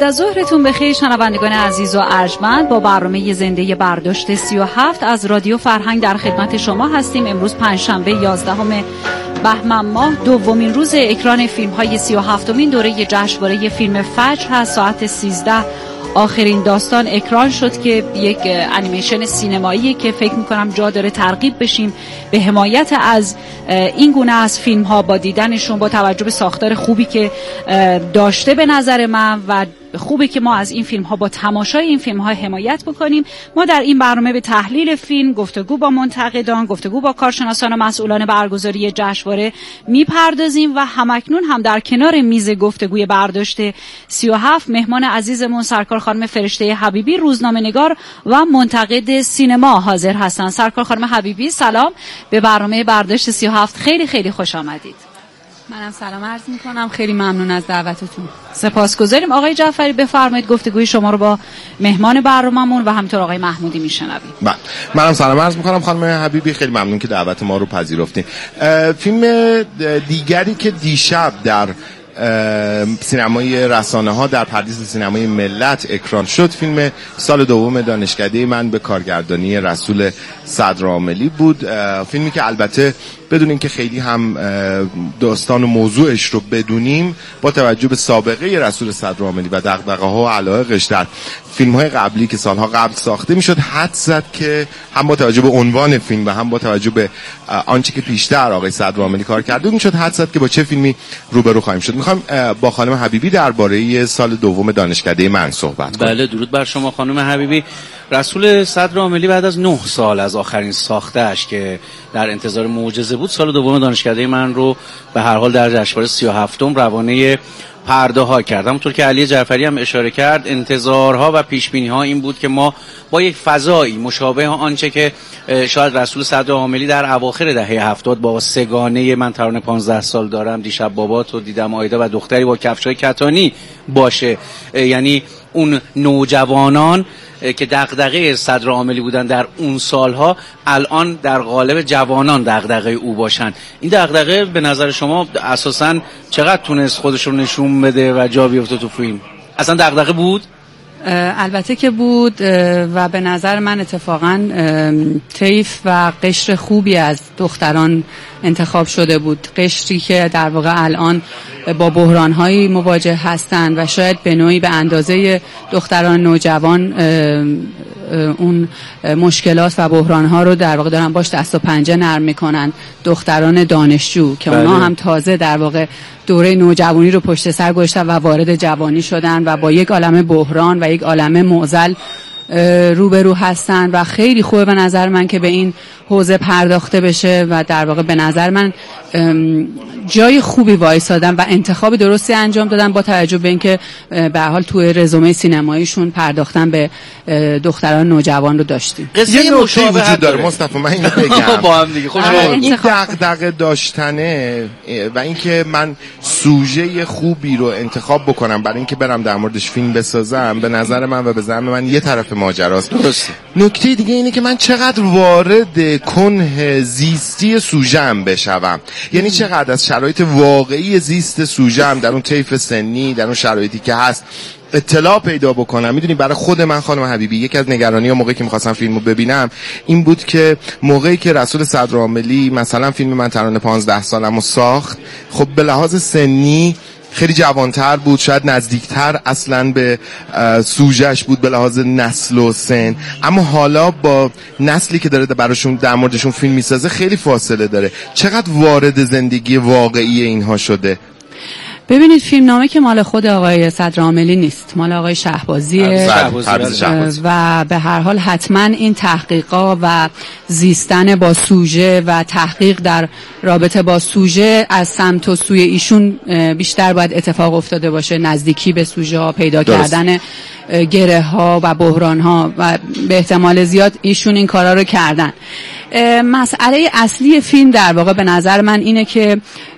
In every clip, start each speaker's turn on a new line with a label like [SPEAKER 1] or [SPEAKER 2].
[SPEAKER 1] از ظهرتون بخیر شنوندگان عزیز و ارجمند. با برنامه زنده برداشت 37 از رادیو فرهنگ در خدمت شما هستیم. امروز پنجشنبه 11 بهمن ماه، دومین روز اکران فیلم های 37مین دوره جشنواره فیلم فجر هست. ساعت 13 آخرین داستان اکران شد که یک انیمیشن سینمایی که فکر میکنم جا داره ترغیب بشیم به حمایت از این گونه از فیلم ها با دیدنشون، با توجه به ساختار خوبی که داشته به نظر من و خوبه که ما از این فیلم ها با تماشای این فیلم ها حمایت بکنیم. ما در این برنامه به تحلیل فیلم، گفتگو با منتقدان، گفتگو با کارشناسان و مسئولان برگزاری جشنواره میپردازیم و همکنون هم در کنار میز گفتگوی برداشت 37 مهمان عزیزمون سرکار خانم فرشته حبیبی، روزنامه‌نگار و منتقد سینما حاضر هستن. سرکار خانم حبیبی سلام، به برنامه برداشت 37 خیلی خیلی خوش آمدید.
[SPEAKER 2] منم سلام عرض میکنم، خیلی ممنون از دعوتتون.
[SPEAKER 1] سپاسگزاریم. آقای جعفری بفرمایید گفتگوی شما رو با مهمان برنامه‌مون و همینطور آقای محمودی میشنویم.
[SPEAKER 3] بله، منم سلام عرض میکنم خانم حبیبی، خیلی ممنون که دعوت ما رو پذیرفتین. فیلم دیگری که دیشب در سینمای رسانه ها در پردیس سینمای ملت اکران شد، فیلم سال دوم دانشکده من به کارگردانی رسول صدرعاملی بود. فیلمی که البته بدون اینکه خیلی هم داستان و موضوعش رو بدونیم، با توجه به سابقه رسول صدرعاملی و دغدغه‌ها و علایقش در فیلم‌های قبلی که سالها قبل ساخته میشد، حد زد که هم با توجه به عنوان فیلم و هم با توجه به آنچه که پیشتر آقای صدرعاملی کار کرده میشد حد زد که با چه فیلمی روبرو خواهیم شد. میخوام با خانم حبیبی درباره سال دوم دانشکده من صحبت کنم.
[SPEAKER 4] بله، درود بر شما خانم حبیبی. رسول صدرعاملی بعد از 9 سال از آخرین ساخته‌اش که در انتظار معجزه بود، سال دوم دانشکده من رو به هر حال در جشنواره 37م روانه پرده ها کرد. همونطور که علی جعفری هم اشاره کرد، انتظارها و پیش بینی ها این بود که ما با یک فضایی مشابه آنچه که شاید رسول صدرعاملی در اواخر دهه 70 با سگانه من ترانه 15 سال دارم، دیشب بابات رو دیدم، آیدا و دختری با کفشای کتانی باشه، یعنی اون نوجوانان که دغدغه صدرعاملی بودن در اون سالها الان در قالب جوانان دغدغه او باشن. این دغدغه به نظر شما اساساً چقدر تونست خودش رو نشون بده و جا بیفته تو فیلم؟ اصلا دغدغه بود؟
[SPEAKER 2] البته که بود و به نظر من اتفاقا طیف و قشر خوبی از دختران انتخاب شده بود، قشری که در واقع الان با بحران‌هایی مواجه هستند و شاید به نوعی به اندازه دختران نوجوان اون مشکلات و بحران‌ها رو در واقع دارن باش دست و پنجه نرم می‌کنن. دختران دانشجو که اونا هم تازه در واقع دوره نوجوانی رو پشت سر گذاشتن و وارد جوانی شدن و با یک عالمه بحران و یک عالمه معضل روبرو هستن و خیلی خوبه به نظر من که به این حوزه پرداخته بشه و در واقع به نظر من جای خوبی وایسادن و انتخاب درستی انجام دادن با توجه به اینکه به هر حال توی رزومه سینماییشون پرداختن به دختران نوجوان رو داشتیم.
[SPEAKER 3] یه نکته وجود داره مصطفی، من اینو بگم
[SPEAKER 4] با هم دیگه
[SPEAKER 3] این دغدغه داشتنه و اینکه من سوژه خوبی رو انتخاب بکنم برای اینکه برم در موردش فیلم بسازم، به نظر من و به زعم من یه طرف ماجراست.
[SPEAKER 4] درسته.
[SPEAKER 3] نکته دیگه اینه که من چقدر وارد کنه زیستی سوژه‌ام بشوم، یعنی چقدر از شرایط واقعی زیست سوژه‌ام در اون طیف سنی، در اون شرایطی که هست اطلاع پیدا بکنم. میدونی برای خود من خانم حبیبی یکی از نگرانی‌ها موقعی که می‌خواستم فیلمو ببینم این بود که موقعی که رسول صدرعاملی مثلا فیلم من ترانه 15 سالمو ساخت، خب به لحاظ سنی خیلی جوانتر بود، شاید نزدیکتر اصلا به سوژه‌اش بود به لحاظ نسل و سن، اما حالا با نسلی که داره براشون در موردشون فیلم میسازه خیلی فاصله داره. چقدر وارد زندگی واقعی اینها شده؟
[SPEAKER 2] ببینید، فیلمنامه که مال خود آقای صدرعاملی نیست، مال آقای شهبازیه و به هر حال حتما این تحقیقا و زیستن با سوژه و تحقیق در رابطه با سوژه از سمت و سوی ایشون بیشتر باید اتفاق افتاده باشه، نزدیکی به سوژه ها، پیدا کردن گره ها و بحران ها و به احتمال زیاد ایشون این کارا رو کردن. مسئله اصلی فیلم در واقع به نظر من اینه که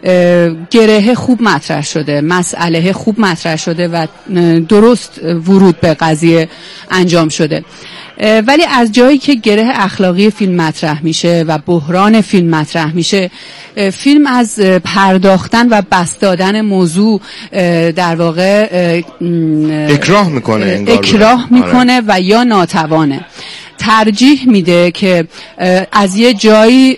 [SPEAKER 2] گره خوب مطرح شده، مسئله خوب مطرح شده و درست ورود به قضیه انجام شده. ولی از جایی که گره اخلاقی فیلم مطرح میشه و بحران فیلم مطرح میشه، فیلم از پرداختن و بسط دادن موضوع در واقع اکراه میکنه و یا ناتوانه. ترجیح میده که از یه جایی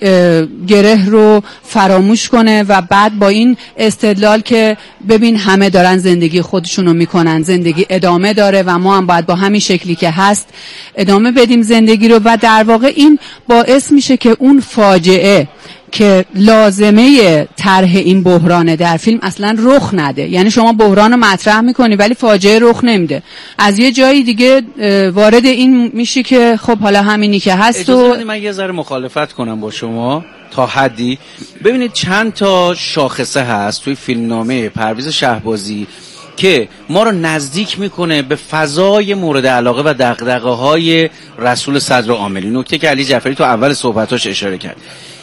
[SPEAKER 2] گره رو فراموش کنه و بعد با این استدلال که ببین همه دارن زندگی خودشونو میکنن، زندگی ادامه داره و ما هم باید با همین شکلی که هست ادامه بدیم زندگی رو، و در واقع این باعث میشه که اون فاجعه که لازمه طرح این بحرانه در فیلم اصلا رخ نده. یعنی شما بحران رو مطرح میکنی ولی فاجعه رخ نمیده، از یه جایی دیگه وارد این میشی که خب حالا همینی که هست.
[SPEAKER 4] اجازه بدید من یه ذره مخالفت کنم با شما تا حدی. ببینید چند تا شاخصه هست توی فیلمنامه پرویز شهبازی که ما رو نزدیک میکنه به فضای مورد علاقه و دغدغه‌های رسول صدرعاملی، نکته که علی جعفری تو اول صحبتاش اشاره کرد.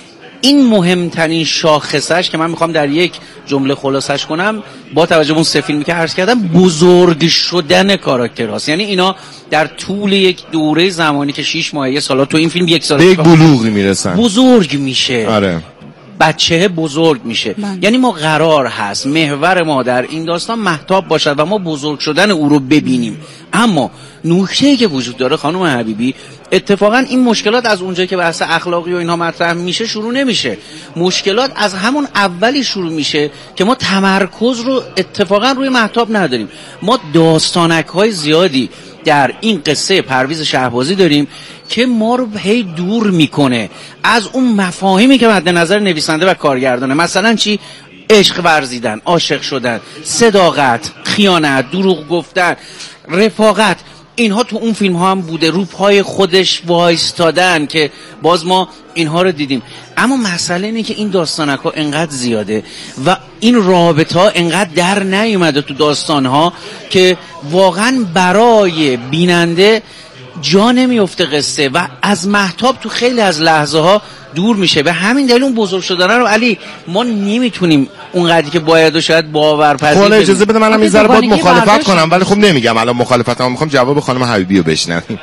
[SPEAKER 4] این مهمترین شاخصش که من میخوام در یک جمله خلاصش کنم با توجه به اون سه فیلمی که عرض کردم، بزرگ شدن کاراکترهاست. یعنی اینا در طول یک دوره زمانی که 6 ماه یه سالا، تو این فیلم 1 سال
[SPEAKER 3] به یک بلوغی میرسن، بزرگ
[SPEAKER 4] میشه.
[SPEAKER 3] آره،
[SPEAKER 4] بچه بزرگ میشه. یعنی ما قرار هست محور ما در این داستان مهتاب باشد و ما بزرگ شدن او رو ببینیم. اما نکته‌ای که وجود داره خانم حبیبی، اتفاقا این مشکلات از اونجایی که بحث اخلاقی و اینها مطرح میشه شروع نمیشه. مشکلات از همون اولی شروع میشه که ما تمرکز رو اتفاقا روی مهتاب نداریم. ما داستانک‌های زیادی در این قصه پرویز شهبازی داریم که ما رو هی دور میکنه از اون مفاهیمی که مد نظر نویسنده و کارگردانه. مثلا چی؟ عشق ورزیدن، عاشق شدن، صداقت، خیانت، دروغ گفتن، رفاقت. اینها تو اون فیلم ها هم بوده، رو پای خودش وایستادن که باز ما اینها رو دیدیم. اما مسئله اینه که این داستانک ها انقدر زیاده و این رابطه ها انقدر در نیومده تو داستان ها که واقعا برای بیننده جا نمیفته قصه و از مهتاب تو خیلی از لحظه ها دور میشه. به همین دلیل اون بزرگ شدن رو علی ما نمیتونیم اونقدری که باید و شاید باورپذیر.
[SPEAKER 3] خب اجازه بده منم این ذره باید مخالفت کنم، ولی خب نمیگم الان مخالفتمو میخوام جواب خانم حبیبی رو بشنویم.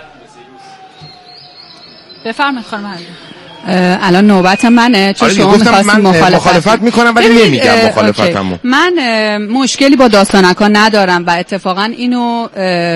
[SPEAKER 1] بفرمایید خانم حبیبی.
[SPEAKER 2] الان نوبت منه، چون شما می‌خواستید
[SPEAKER 3] مخالفت میکنم ولی نمیگم مخالفتمو.
[SPEAKER 2] من مشکلی با داستانک‌ها ندارم و اتفاقا اینو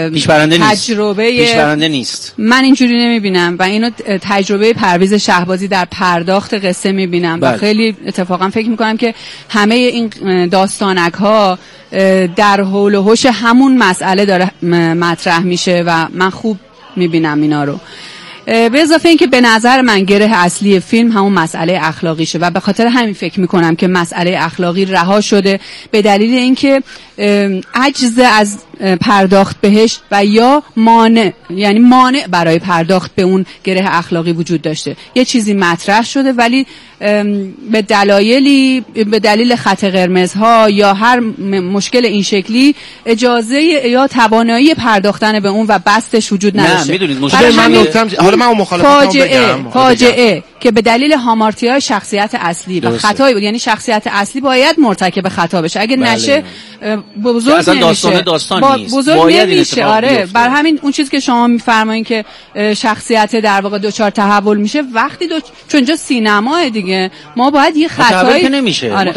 [SPEAKER 4] پیشبرنده نیست.
[SPEAKER 2] من اینجوری نمیبینم و اینو تجربه پرویز شهبازی در پرداخت قصه میبینم و خیلی اتفاقا فکر میکنم که همه این داستانک‌ها در حول و حوش همون مسئله داره مطرح میشه و من خوب میبینم اینا رو. به اضافه اینکه به نظر من گره اصلی فیلم همون مسئله اخلاقیشه و به خاطر همین فکر میکنم که مسئله اخلاقی رها شده به دلیل اینکه عجز از پرداخت بهش و یا مانع برای پرداخت به اون گره اخلاقی وجود داشته. یه چیزی مطرح شده ولی به دلیل خط قرمزها یا هر مشکل این شکلی اجازه یا توانایی پرداختن به اون و بستش وجود نداشته.
[SPEAKER 4] نه میدونید مشکل
[SPEAKER 3] من
[SPEAKER 2] فاجعه که به دلیل هامارتی‌های شخصیت اصلی و خطایی بود. یعنی شخصیت اصلی باید مرتکب خطا بشه، اگه نشه بزرگ نمیشه، بزرگ نمیشه. آره، بر همین اون چیزی که شما میفرمایین که شخصیت در واقع دوچار تحول میشه وقتی چون اینجا سینماه دیگه، ما باید یه خطایی
[SPEAKER 4] نمیشه.
[SPEAKER 2] آره،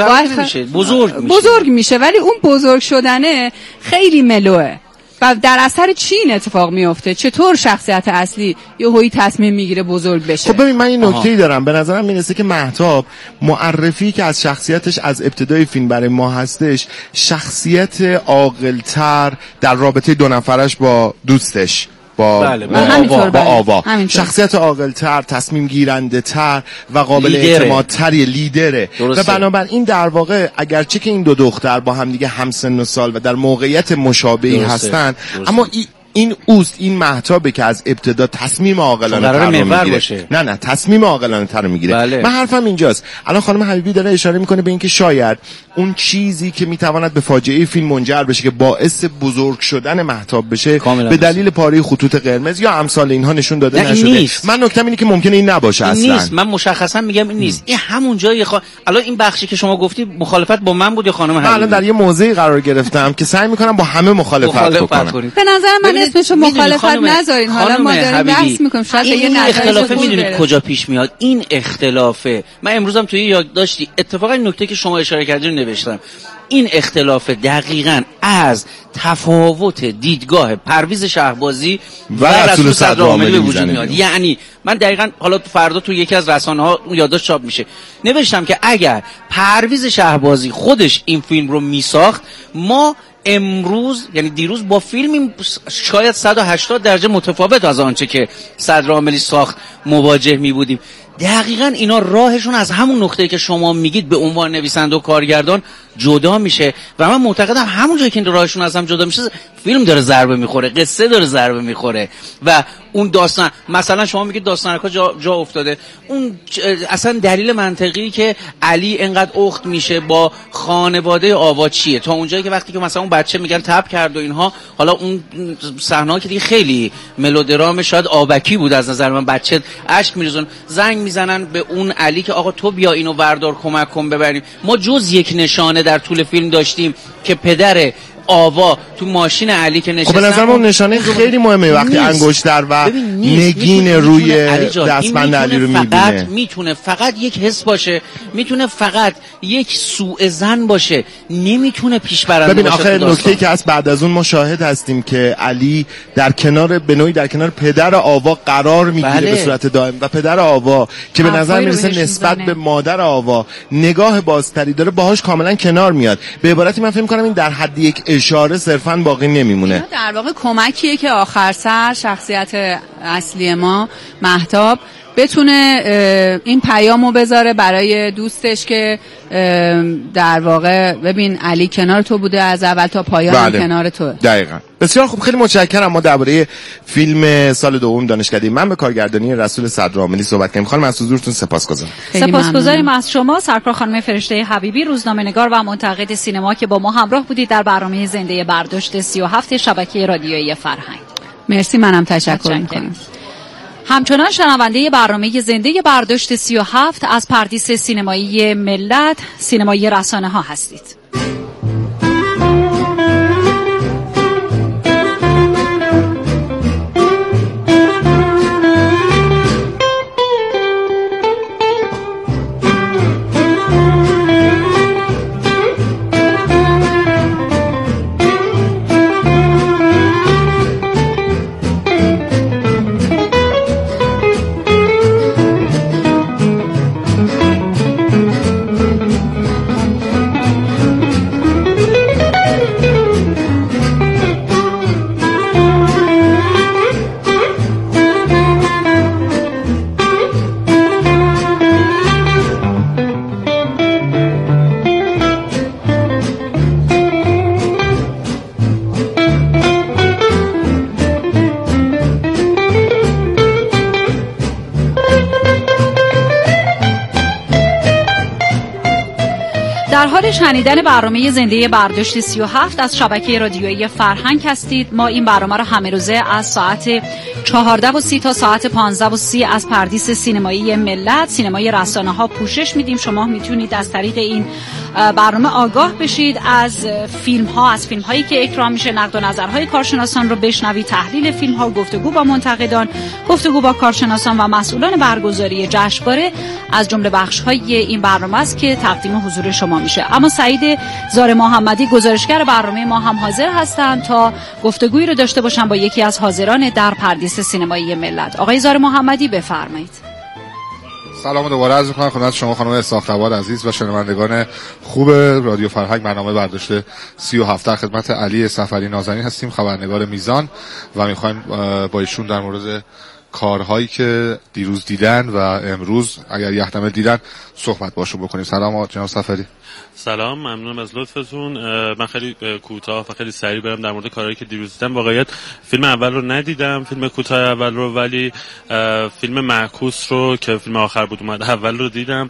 [SPEAKER 4] بزرگ
[SPEAKER 2] میشه ولی اون بزرگ شدنه خیلی ملوه و در اثر چی این اتفاق میفته؟ چطور شخصیت اصلی یهویی تصمیم میگیره بزرگ بشه؟
[SPEAKER 3] خب ببین من این نکته‌ای دارم، به نظرم میرسه که مهتاب معرفی که از شخصیتش از ابتدای فیلم برای ما هستش، شخصیت عاقل‌تر در رابطه دو نفرش با دوستش با آوا، شخصیت عاقل‌تر، تصمیم گیرنده تر و قابل اعتمادتری، لیدره. و بنابراین در واقع اگرچه که این دو دختر با هم دیگه همسن و سال و در موقعیت مشابهی هستن، اما این این مهتابه که از ابتدا تصمیم عاقلانه تر رو میگیره. نه تصمیم عاقلانه تر رو میگیره. من حرفم اینجاست. الان خانم حبیبی داره اشاره میکنه به اینکه شاید اون چیزی که میتواند به فاجعه فیلم منجر بشه که باعث بزرگ شدن مهتاب بشه به دلیل پاره خطوط قرمز یا امثال اینها نشون داده نشده. من نکتم اینه که ممکنه این نباشه اصلا.
[SPEAKER 4] نیست. من مشخصا میگم این نیست. این همون جایی الان این بخشی که شما گفتی مخالفت با من بود یا خانم حبیبی؟
[SPEAKER 3] من الان در یه موضعی قرار گرفتم که سعی میکنم با همه مخالفت بکنم.
[SPEAKER 2] به نظر من اسمشو مخالفت نذارین، حالا ما داریم بحث میکنیم، شاید
[SPEAKER 4] این اختلاف میدونید کجا پیش میاد. این اختلافه، من امروزم توی یادداشتی اتفاقا این نکته که شما اشاره کردین نوشتم، این اختلاف دقیقاً از تفاوت دیدگاه پرویز شهبازی و رسول صدرعاملی به وجود میاد. یعنی من دقیقاً حالا فردا تو یکی از رسانه‌ها یادداشت چاپ میشه، نوشتم که اگر پرویز شهبازی خودش این فیلم رو میساخت، ما امروز یعنی دیروز با فیلمی شاید 180 درجه متفاوت از آنچه که صدرعاملی ساخت مواجه می بودیم. دقیقاً اینا راهشون از همون نقطه‌ای که شما میگید به عنوان نویسنده و کارگردان جدا میشه و من معتقدم همون جایی که این راهشون از هم جدا میشه فیلم داره ضربه میخوره، قصه داره ضربه میخوره و اون داستان، مثلا شما میگید داستانکا جا افتاده، اون اصلا دلیل منطقی که علی انقدر اخت میشه با خانواده آوا چیه؟ تا اونجایی که وقتی که مثلا اون بچه میگن تب کرد و اینها، حالا اون صحنه‌ها که دیگه خیلی ملودرام شاید آبکی بود از نظر من، بچه اشک میریزن، زنگ میزنن به اون علی که آقا تو بیا اینو وردار کمک کن ببریم. ما جز یک نشانه در طول فیلم داشتیم که پدر آوا تو ماشین علی که نشستن.
[SPEAKER 3] خب به نظر من نشانه خیلی مهمه وقتی انگشتر و نگین روی دستبند علی رو میبینه.
[SPEAKER 4] میتونه فقط یک حس باشه، میتونه فقط یک سوء ظن باشه، نمیتونه پیش برنده باشه.
[SPEAKER 3] ببین آخه نکته که از بعد از اون ما شاهد هستیم که علی در کنار به نوعی در کنار پدر آوا قرار میگیره به صورت دائم و پدر آوا که به نظر میرسه نسبت به مادر آوا نگاه بازتری داره، باهاش کاملا کنار میاد. به عبارتی من فکر می‌کنم این در حد یک اشاره صرفاً باقی نمیمونه.
[SPEAKER 2] در واقع کمکیه که آخر سر شخصیت اصلی ما مهتاب بتونه این پیامو بذاره برای دوستش که در واقع ببین علی کنار تو بوده از اول تا پایان. بله. کنار تو.
[SPEAKER 3] دقیقاً. بسیار خوب، خیلی متشکرم. ما درباره فیلم سال دوم دانشکده من به کارگردانی رسول صدرعاملی صحبت کردیم. خانم از حضورتون سپاسگزارم.
[SPEAKER 1] سپاسگزاریم از شما سرکار خانم فرشته حبیبی، روزنامه‌نگار و منتقد سینما که با ما همراه بودید در برنامه زنده برداشت 37 شبکه رادیویی فرهنگ.
[SPEAKER 2] مرسی، منم تشکر می‌کنم.
[SPEAKER 1] همچنان شنونده برنامه زنده برداشت 37 از پردیس سینمایی ملت، سینمایی رسانه‌ها هستید. در حال شنیدن برنامه زنده برداشت 37 از شبکه رادیویی فرهنگ هستید. ما این برنامه رو همه روزه از ساعت 14:30 تا ساعت 15:30 از پردیس سینمایی ملت، سینمای رسانه‌ها پوشش میدیم. شما میتونید از طریق این برنامه آگاه بشید از فیلم‌ها، از فیلم‌هایی که اکرام میشه، نقد و نظرهای کارشناسان رو بشنوید، تحلیل فیلم‌ها، گفتگو با منتقدان، گفتگو با کارشناسان و مسئولان برگزاری جشنواره از جمله بخش‌های این برنامه است که تقدیم حضور شما میشه. اما سعید زار محمدی گزارشگر برنامه ما هم حاضر هستند تا گفتگویی رو داشته باشن با یکی از حاضران در پردیس سینمایی ملت. آقای زار محمدی بفرمایید.
[SPEAKER 5] سلام دوباره عرض می‌کنم خدمت شما خانم ساخت‌آباد عزیز و شنوندگان خوب رادیو فرهنگ. برنامه برداشت 37 در خدمت علی صفری نازنین هستیم، خبرنگار میزان، و می‌خوایم با ایشون در مورد کارهایی که دیروز دیدن و امروز اگر یحتمل دیدن صحبت باشون بکنیم. سلام جناب صفری.
[SPEAKER 6] سلام، ممنونم از لطفتون. من خیلی کوتاه و خیلی سریع برم در مورد کارهایی که دیروز دیدم. واقعیت فیلم اول رو ندیدم، فیلم کوتاه اول رو، ولی فیلم معکوس رو که فیلم آخر بود اومد اول رو دیدم.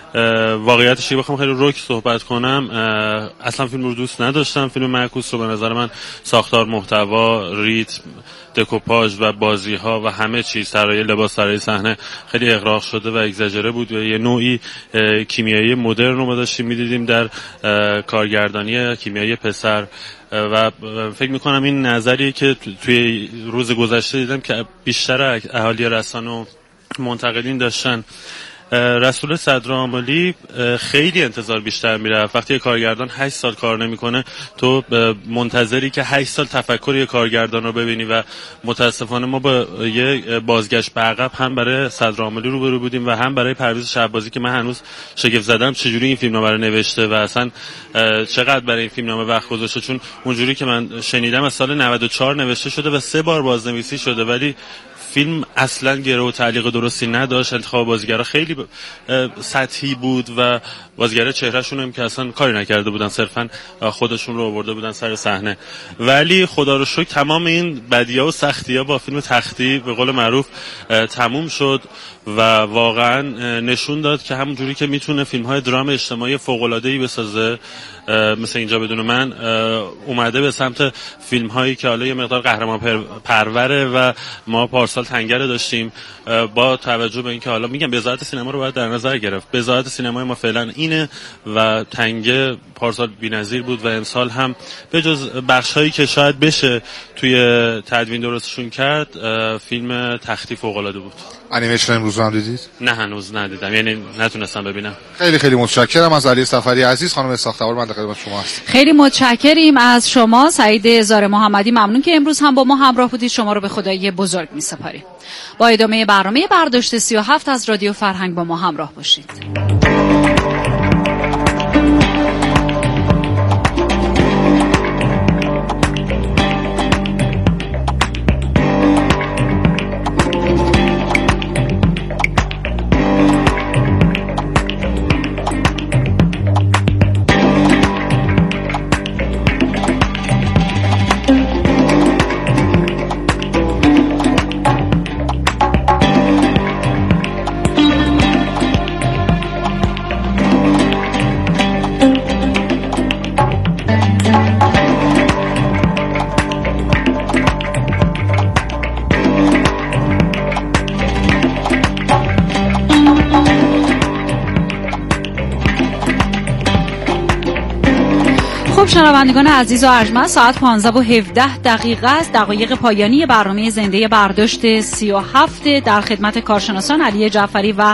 [SPEAKER 6] واقعیتش بخوام خیلی رک صحبت کنم، اصلا فیلم رو دوست نداشتم. فیلم معکوس رو به نظر من ساختار، محتوا، ریتم، دکوپاژ و بازی ها و همه چیز، طراحی لباس، طراحی صحنه خیلی اغراق شده و اگزاجره بود و یه نوعی کیمیایی مدرن رو ما داشتیم می‌دیدیم در کارگردانی کیمیایی پسر و فکر می‌کنم این نظریه که توی روز گذشته دیدم که بیشتر اهالی رسانه و منتقدین داشتن. رسول صدرآملی خیلی انتظار بیشتر میره. وقتی یه کارگردان 8 سال کار نمیکنه تو منتظری که 8 سال تفکر یه کارگردان رو ببینی و متاسفانه ما با یه بازگشت به عقب هم برای صدرآملی روبرو بودیم و هم برای پرویز شهبازی که من هنوز شگفت زدم چجوری این فیلمنامه رو نوشته و اصلا چقدر برای این فیلمنامه وقت گذاشته، چون اونجوری که من شنیدم از سال 94 نوشته شده و 3 بار بازنویسی شده ولی فیلم اصلا گره و تعلیق درستی نداشت. انتخاب بازیگرا خیلی سطحی بود و بازیگرا چهرهشون هم که اصلا کاری نکرده بودن، صرفا خودشون رو آورده بودن سر صحنه. ولی خدا رو شکر تمام این بدی‌ها و سختی‌ها با فیلم تختی به قول معروف تموم شد و واقعا نشون داد که همونجوری که میتونه فیلم‌های درام اجتماعی فوق‌العاده‌ای بسازه مثل اینجا بدون من، اومده به سمت فیلم‌هایی که حالا یه مقدار قهرمان پروره و ما پارسال تنگه داشتیم. با توجه به اینکه حالا میگم بضاعت سینما رو باید در نظر گرفت، بضاعت سینمای ما فعلا اینه و تنگه پارسال بی‌نظیر بود و امسال هم به جز بخش‌هایی که شاید بشه توی تدوین درستشون کرد، فیلم تختی فوق‌العاده بود.
[SPEAKER 5] انیمیشن امروز هم دیدید؟
[SPEAKER 6] نه هنوز ندیدم، یعنی نتونستم ببینم.
[SPEAKER 5] خیلی خیلی متشکرم از علی صفری عزیز. خانم ساختوار من در خدمت شما هستم.
[SPEAKER 1] خیلی متشکریم از شما سعید زار محمدی، ممنون که امروز هم با ما همراه بودید. شما رو به خدای بزرگ می‌سپاریم. با ادامه برنامه برداشت 37 از رادیو فرهنگ با ما همراه باشید. شنوندگان عزیز و ارجمند، ساعت 15:17 است. دقایق پایانی برنامه زنده برداشت 37 در خدمت کارشناسان علی جعفری و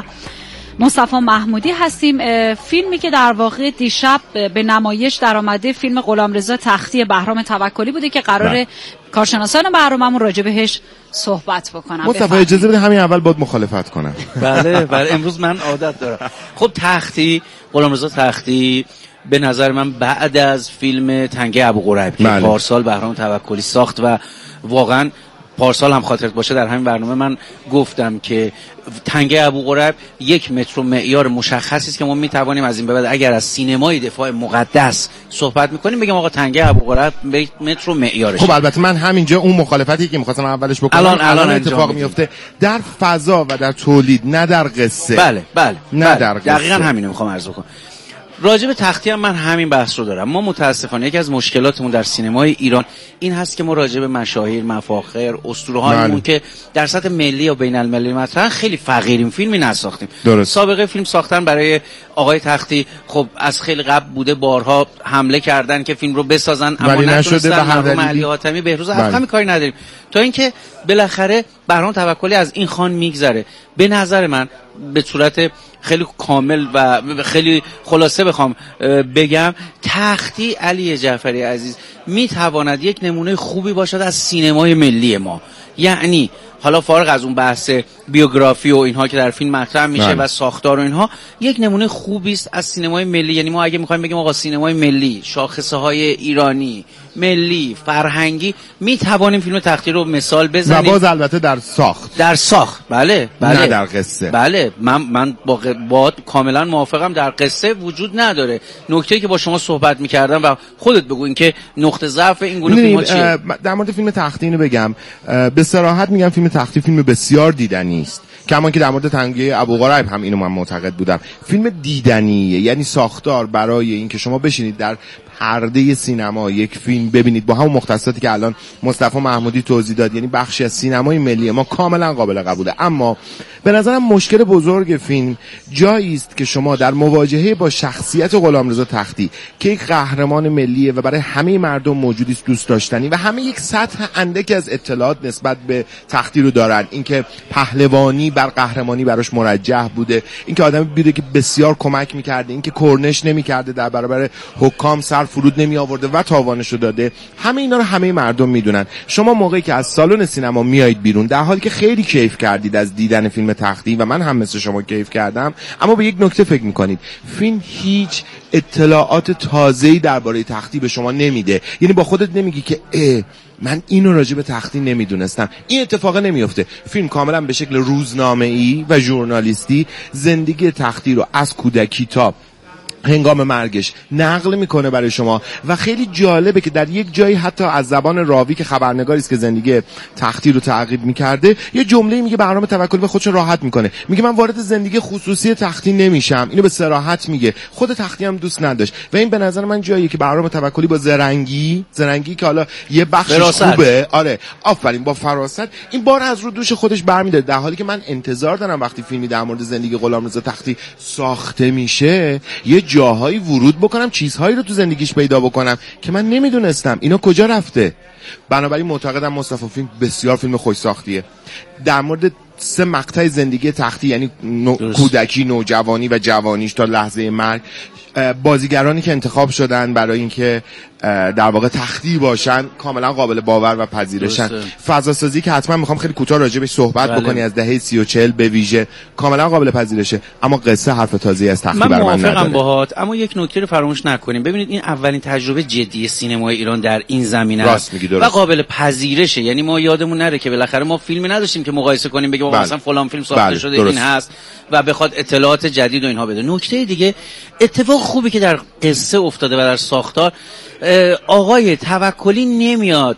[SPEAKER 1] مصطفی محمودی هستیم. فیلمی که در واقع دیشب به نمایش در آمده فیلم غلامرضا تختی بهرام توکلی بوده که قراره کارشناسان برنامه‌مون راجع بهش صحبت بکنم.
[SPEAKER 3] مصطفی اجازه بده همین اول باید مخالفت کنم.
[SPEAKER 4] بله امروز من عادت دارم. خب تختی، غلامرضا تختی به نظر من بعد از فیلم تنگه ابوقریب که پارسال بهرام توکلی ساخت و واقعا پارسال هم خاطرت باشه در همین برنامه من گفتم که تنگه ابوقریب یک متر معیار مشخصی است که ما میتوانیم از این به بعد اگر از سینمای دفاع مقدس صحبت میکنیم بگیم آقا تنگه ابوقریب متر معیارش.
[SPEAKER 3] خب البته من همینجا اون مخالفتی که می‌خواستم اولش بکنم الان اتفاق میفته در فضا و در تولید، نه در قصه.
[SPEAKER 4] بله
[SPEAKER 3] نه در قصه.
[SPEAKER 4] دقیقاً همینو میخوام عرض کنم. راجب تختی هم من همین بحث رو دارم. ما متاسفانه یکی از مشکلاتمون در سینمای ایران این هست که ما راجب مشاهیر، مفاخر، اسطوره‌هامون که در سطح ملی یا بین‌المللی مطرحن خیلی فقیریم، فیلمی نساختیم. سابقه فیلم ساختن برای آقای تختی خب از خیلی قبل بوده، بارها حمله کردن که فیلم رو بسازن اما نشده. مرحوم علی حاتمی، بهروز افخمی کاری نداریم تا اینکه بالاخره بهرام توکلی از این خان میگذره. به نظر من به صورت خیلی کامل و خیلی خلاصه بخوام بگم، تختی علی جعفری عزیز میتواند یک نمونه خوبی باشد از سینمای ملی ما. یعنی حالا فارغ از اون بحث بیوگرافی و اینها که در فیلم مطرح میشه و ساختار و اینها، یک نمونه خوبی است از سینمای ملی. یعنی ما اگه میخوایم بگیم آقا سینمای ملی، شاخصه های ایرانی، ملی، فرهنگی، میتوانیم فیلم تختی رو مثال بزنیم.
[SPEAKER 3] و باز البته در ساخت.
[SPEAKER 4] بله
[SPEAKER 3] نه در قصه.
[SPEAKER 4] بله من با کاملا موافقم، در قصه وجود نداره. نکته‌ای که با شما صحبت می‌کردم و خودت بگو این که نقطه ضعف این گونه فیلم‌ها چیه.
[SPEAKER 3] در مورد فیلم تختی اینو بگم، به صراحت میگم فیلم تختی فیلم بسیار دیدنی است. کما که در مورد تنگه ابوغریب هم اینو من معتقد بودم. فیلم دیدنیه، یعنی ساختار برای اینکه شما بشینید در پرده سینما یک فیلم ببینید با همون مختصاتی که الان مصطفی محمودی توضیح داد، یعنی بخشی از سینمای ملی ما، کاملا قابل قبوله. اما به نظرم مشکل بزرگ فیلم جایی است که شما در مواجهه با شخصیت غلامرضا تختی که یک قهرمان ملیه و برای همه مردم موجودی است، دوست داشتنی و همه یک سطح اندکی از اطلاعات نسبت به تختی رو دارن، اینکه پهلوانی بر قهرمانی براش مرجح بوده، اینکه آدمی بوده که بسیار کمک می‌کرده، اینکه کرنش نمی‌کرده، در برابر حکام سر فرود نمی آورده و تاوانشو داده، همه اینا رو همه مردم میدونن. شما موقعی که از سالن سینما میایید بیرون، در حالی که خیلی کیف کردید از دیدن فیلم تختی و من هم مثل شما کیف کردم، اما به یک نکته فکر میکنید، فیلم هیچ اطلاعات تازه‌ای درباره تختی به شما نمیده. یعنی با خودت نمیگی که من اینو راجع به تختی نمیدونستم. این اتفاق نمیفته. فیلم کاملا به شکل روزنامه‌ای و ژورنالیستی زندگی تختی رو از کودکی تا هنگام مرگش نقل میکنه برای شما و خیلی جالبه که در یک جایی حتی از زبان راوی که خبرنگاری است که زندگی تختی رو تعقیب میکرده یه جمله میگه بهرام توکلی و خودش راحت میکنه، میگه من وارد زندگی خصوصی تختی نمیشم. اینو به صراحت میگه. خود تختی هم دوست نداشت و این به نظر من جاییه که بهرام توکلی با زرنگی که حالا یه بخشش خوبه، آره آفرین، با فراست این بار از رو دوش خودش برمی‌داره، در حالی که من انتظار دارم وقتی فیلمی در مورد زندگی غلامرضا تختی ساخته میشه یه جاهایی ورود بکنم، چیزهایی رو تو زندگیش پیدا بکنم که من نمیدونستم اینا کجا رفته. بنابراین معتقدم مصطفی فیلم بسیار فیلم خوش ساختیه. در مورد 3 مقطع زندگی تختی، یعنی کودکی، نوجوانی و جوانیش تا لحظه مرگ، بازیگرانی که انتخاب شدن برای اینکه در واقع تختی باشن کاملا قابل باور و پذیرشن. فضا سازی که حتما میخوام خیلی کوتاه راجعش صحبت بکنی از دهه 30 و 40 به ویژه کاملا قابل پذیرشه، اما قصه حرف تازه‌ای از تختی برای من نداره. من موافقم
[SPEAKER 4] باهات، اما یک نکته رو فراموش نکنیم. ببینید این اولین تجربه جدی سینمای ایران در این زمینه است و قابل پذیرشه. یعنی ما یادمون نره که بالاخره ما فیلمی نداشتیم که مقایسه کنیم بگیم مثلا فلان فیلم ساخته شده این هست و بخواد اطلاعات جدید و اینها بده. نکته دیگه، اتفاق خوبی که در قصه افتاده و در ساختار، آقای توکلی نمیاد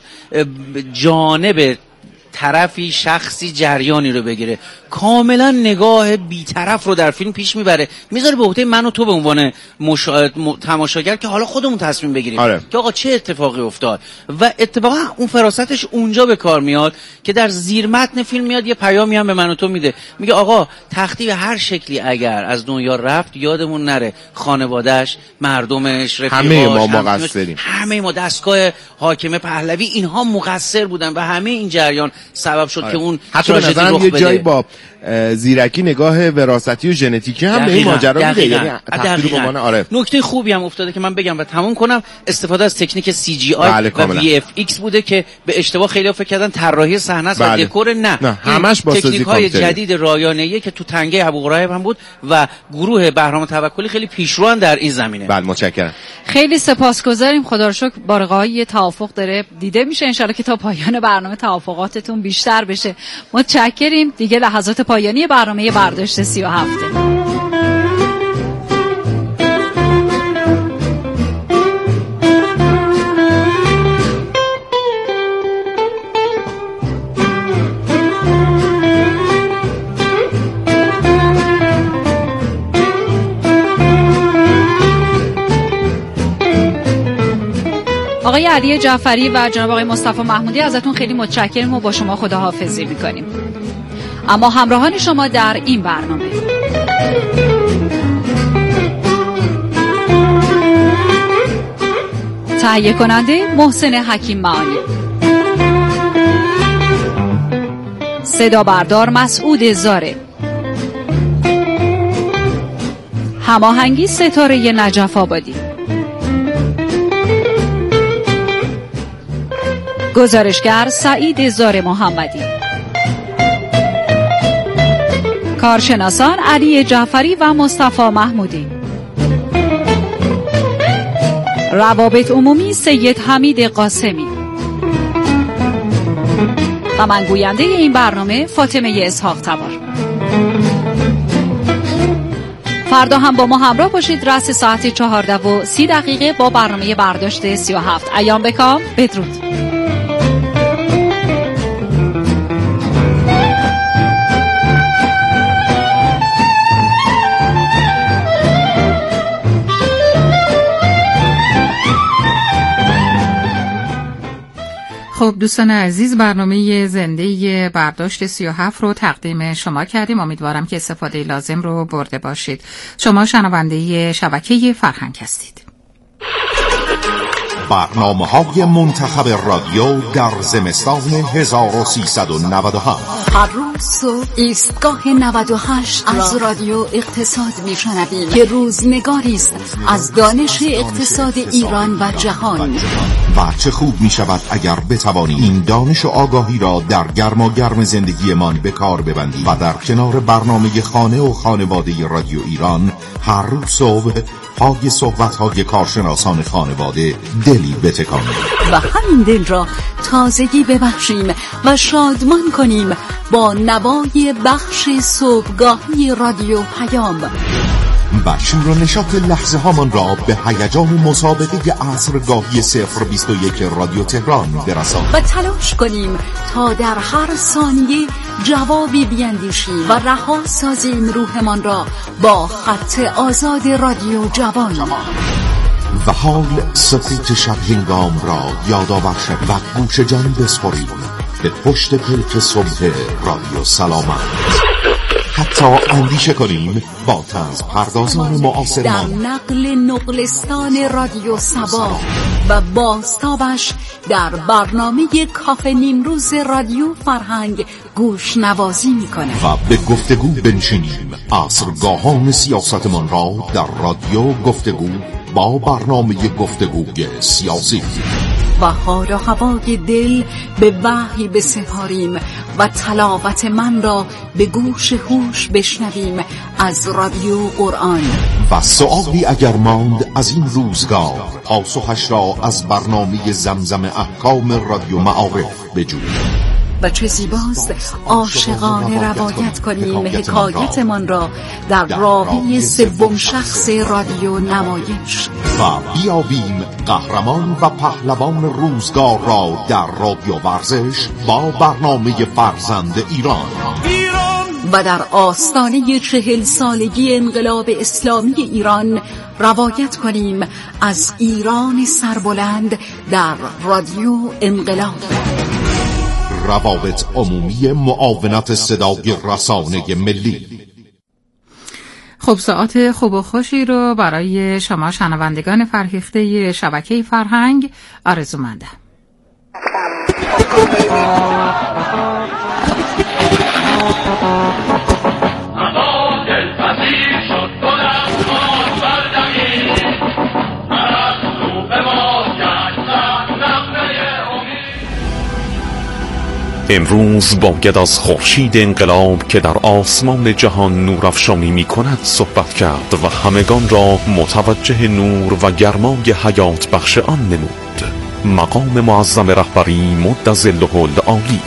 [SPEAKER 4] جانب طرفی شخصی جریانی رو بگیره، کاملا نگاه بی‌طرف رو در فیلم پیش میبره، میذاره به عهده من و تو به عنوان تماشاگر که حالا خودمون تصمیم بگیریم که آقا چه اتفاقی افتاد. و اتفاقا اون فراستش اونجا به کار میاد که در زیر متن فیلم میاد یه پیامی هم به من و تو میده، میگه آقا تختی به هر شکلی اگر از دنیا رفت یادمون نره خانواده‌اش، مردمش، رفیقاش،
[SPEAKER 3] همه ما مقصریم،
[SPEAKER 4] همه ما، دستگاه حاکم پهلوی، اینها مقصر بودن و همه این جریان سبب شد که اون تراژدی رخ
[SPEAKER 3] بده. یه جایی با زیرکی نگاه وراثتی و ژنتیکی هم به این ماجرا میده، یعنی تختی رو بمانه.
[SPEAKER 4] نکته خوبی هم افتاده که من بگم و تموم کنم، استفاده از تکنیک CGI و VFX بوده که به اشتباه خیلی‌ها فکر کردن طراحی صحنه است و دکور. نه
[SPEAKER 3] همش با
[SPEAKER 4] تکنیک‌های جدید رایانه‌ای که تو تنگه ابوغریب هم بود و گروه بهرام توکلی خیلی پیشروان در این زمینه.
[SPEAKER 3] بله متشکرم.
[SPEAKER 1] خیلی سپاسگزاریم. خدا رو شکر بارقه‌های توافق داره دیده میشه، ان شاءالله که تا پایان برنامه توافقاتتون بیشتر بشه. متشکریم. دیگه لحظات پایانی برنامه برداشت 37. آقای علی جعفری و جناب آقای مصطفی محمودی ازتون خیلی متشکریم و با شما خداحافظی میکنیم. اما همراهان شما در این برنامه تهیه کننده محسن حکیم معانی، صدا بردار مسعود زاره، هماهنگی ستاره نجف آبادی، گزارشگر سعید زار محمدی، کارشناسان علی جعفری و مصطفی محمودی، روابط عمومی سید حمید قاسمی و من گوینده این برنامه فاطمه اسحاق تبار. فردا هم با ما همراه باشید رأس ساعت 14:30 با برنامه برداشت 37. ایام بکام. بدرود.
[SPEAKER 7] خب دوستان عزیز، برنامه زنده برداشت 37 رو تقدیم شما کردیم. امیدوارم که استفاده لازم رو برده باشید. شما شنونده شبکه فرهنگ هستید.
[SPEAKER 8] برنامه‌های منتخب رادیو در زمستان 1397.
[SPEAKER 1] هر روز صبح ایستگاه 98 از رادیو اقتصاد میشنویم که روزنگاری است از دانش اقتصاد ایران و جهان.
[SPEAKER 8] و چه خوب می شود اگر بتوانیم این دانش و آگاهی را در گرماگرم زندگیمان به کار ببندیم و در کنار برنامه خانه و خانواده رادیو ایران هر روز صبح پای صحبت‌های کارشناسان خانواده دلی بتکانیم
[SPEAKER 1] و همین دل را تازگی ببخشیم و شادمان کنیم با نوای بخش صبحگاهی رادیو پیام
[SPEAKER 8] و شور و نشاط لحظه هامان را به هیجان مسابقه عصرگاهی 021 رادیو تهران برسانیم
[SPEAKER 1] و تلاش کنیم تا در هر ثانیه جوابی بیندیشیم و رها سازیم روحمان را با خط آزاد رادیو جوان.
[SPEAKER 8] و حال سکوت شب هنگام را یادآور شویم و گوش جان بسپاریم به پشت پلک صبح رادیو سلامت. حتی اندیشه کنیم با طنز پردازان معاصرمان
[SPEAKER 1] در نقل نقلستان رادیو سبا و بازتابش در برنامه کافه نیمروز رادیو فرهنگ گوش نوازی میکنه
[SPEAKER 8] و به گفتگو بنشینیم. عصرگاهان سیاستمان را در رادیو گفتگو با برنامه گفتگوی سیاسی
[SPEAKER 1] و حال و هوای دل به وحی بسپاریم و تلاوت من را به گوش هوش بشنویم از رادیو قرآن.
[SPEAKER 8] و سؤالی اگر ماند از این روزگار پاسخش را از برنامه زمزم احکام رادیو معارف بجوییم.
[SPEAKER 1] و چه زیباست عاشقانه روایت کنیم حکایتمان را در راوی سوم شخص رادیو نمایش
[SPEAKER 8] و بیابیم قهرمان و پهلوان روزگار را در رادیو ورزش با برنامه فرزند ایران.
[SPEAKER 1] و در آستانه 40 سالگی انقلاب اسلامی ایران روایت کنیم از ایران سربلند در رادیو انقلاب.
[SPEAKER 8] روابط عمومی معاونت صدای رسانه ملی.
[SPEAKER 7] خب ساعت خوب و خوشی رو برای شما شنوندگان فرهیخته شبکه فرهنگ آرزومندم.
[SPEAKER 9] امروز باید از خورشید انقلاب که در آسمان جهان نورافشانی می‌کند صحبت کرد و همگان را متوجه نور و گرمای حیات بخش آن نمود. مقام معظم رهبری مد ظله العالی.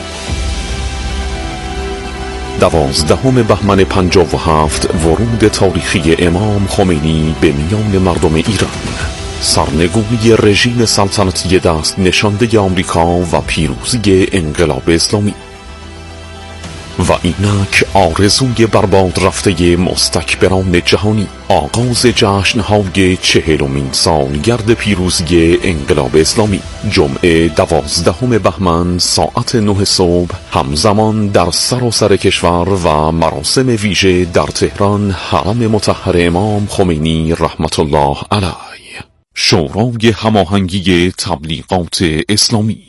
[SPEAKER 9] 12 بهمن 57 ورود تاریخی امام خمینی به میان مردم ایران. سرنگونی رژیم سلطنتی دست نشانده آمریکا و پیروزی انقلاب اسلامی. و اینک آرزوی برباد رفته مستکبران جهانی. آغاز جشن‌های 40مین سالگرد پیروزی انقلاب اسلامی. جمعه 12 بهمن ساعت 9 صبح همزمان در سراسر کشور و مراسم ویژه در تهران حرم مطهر امام خمینی رحمت الله علیه. شورای هماهنگی تبلیغات اسلامی.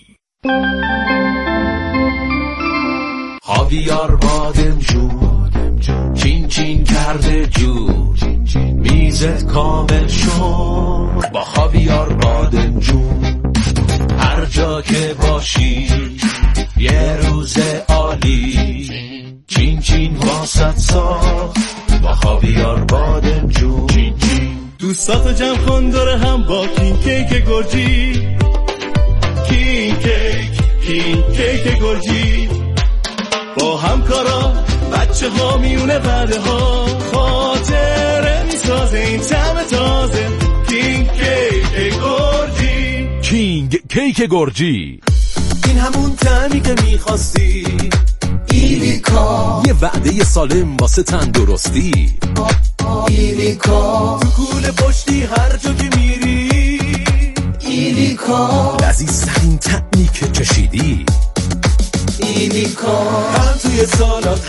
[SPEAKER 10] خاویار بادم جون چین چین کرده جون میزت کامل شد با خاویار بادم جون. هر جا که باشی یه روز عالی چین چین واسط ساخت با خاویار بادم جون.
[SPEAKER 11] دوستاتو جمع کن داره هم با کین کیک گرجی. کین کیک گرجی با همکارا بچه ها میونه بعده ها خاطره میسازه این طعم تازه. کینگ کیک گرجی.
[SPEAKER 12] کینگ کیک گرجی
[SPEAKER 11] این همون طعمی که میخواستی. ایلیکا
[SPEAKER 12] یه وعده سالم واسه تندرستی.
[SPEAKER 11] ایلیکا تو کوله پشتی هر جا که میری. ایلیکا،
[SPEAKER 12] لذیذترین طعمی که چشیدی.
[SPEAKER 11] ایلیکا، هم توی سالات